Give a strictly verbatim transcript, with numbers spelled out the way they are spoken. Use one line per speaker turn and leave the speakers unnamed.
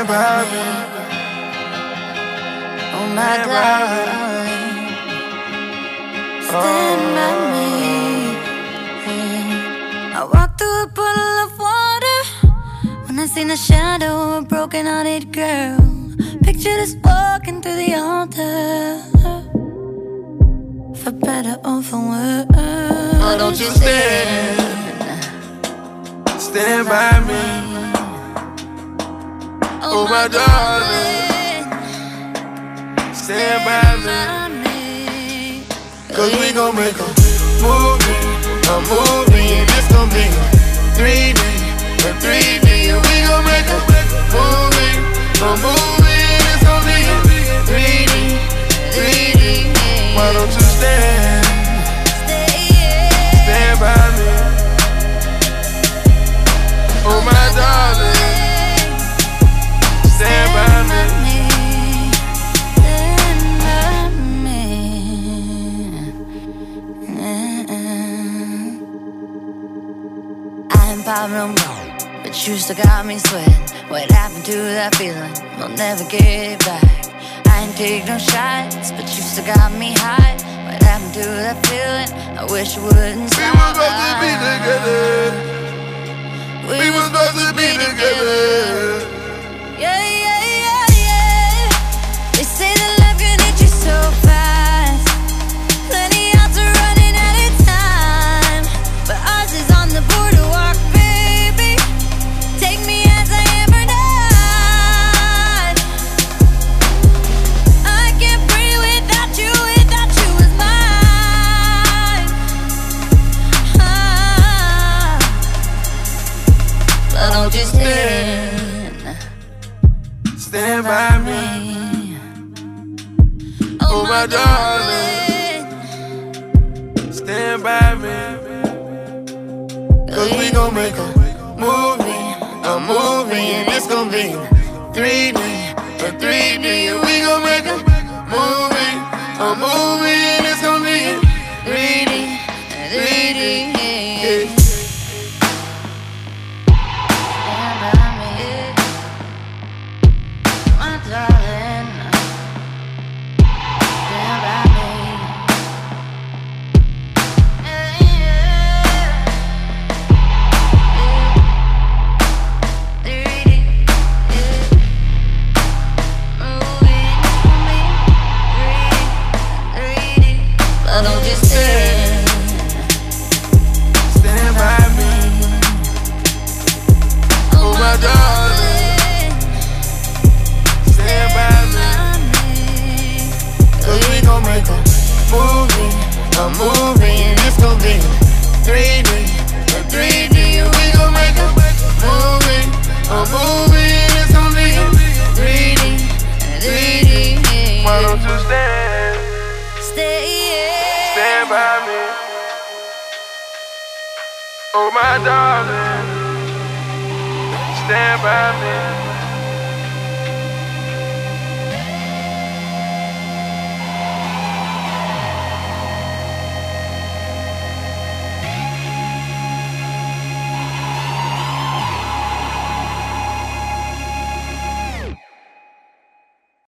stand by me.
Oh my darling, stand by me. I walked through a puddle of water when I seen the shadow of a broken-hearted girl. Pictured us walking through the altar, for better or for worse.
Why don't you stand, stand by me? Oh my darling, stand by me. Cause we gon' make a movie, a movie, and it's gon' be a three D, a three D, and we gon' make a movie, a movie, and it's gon' be a three D, three D. Why don't you stand, stand by me? Oh my darling, stand by me.
Problem, but you still got me sweating. What happened to that feeling? We'll never get back. I ain't take no shots, but you still got me high. What happened to that feeling? I wish you wouldn't stop.
We were supposed to be together. We, we were supposed to be together.
Yeah, yeah, yeah, yeah. They say that love can hit you so fast. Plenty odds are running out of time, but ours is on the boardwalk. Don't you stand,
stand by me. Oh my darling, stand by me. Cause we gon' make a movie, a movie, and it's gon' be three D, a three D, and we gon' make a movie, a movie, and it's gon' be three D, three D. Yeah.
Don't you stand,
stand by me. Oh my darling, stand by me. Cause we gon' make a movie, a movie, and it's gon' be three D, a three D, and we gon' make a movie, a movie, and it's gon' be three D, three D. Why don't you stand, stand by me? Oh my darling, stand by me.